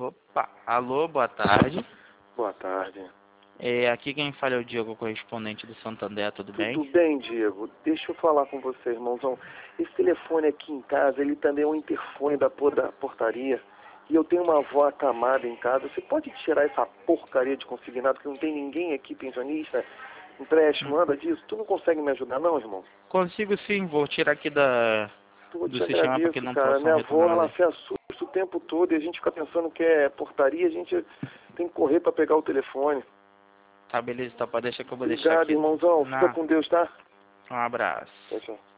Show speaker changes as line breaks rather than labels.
Opa, alô, boa tarde.
Boa tarde.
Aqui quem fala é o Diego, correspondente do Santander, tudo bem?
Tudo bem, Diego. Deixa eu falar com você, irmãozão. Esse telefone aqui em casa, ele também é um interfone da portaria. E eu tenho uma avó acamada em casa. Você pode tirar essa porcaria de consignado, que não tem ninguém aqui, pensionista, empréstimo, nada disso? Tu não consegue me ajudar não, irmão?
Consigo sim, vou tirar aqui
Eu
do
te
sistema para que
agradeço,
não
cara.
possam
Minha avó,
retornar.
ela se assusta o tempo todo e a gente fica pensando que é portaria, a gente tem que correr para pegar o telefone.
Tá, beleza, então pode deixar que eu vou deixar
Obrigado,
aqui.
irmãozão. Fica
Não,
com Deus, tá?
um abraço.
Tchau, tchau.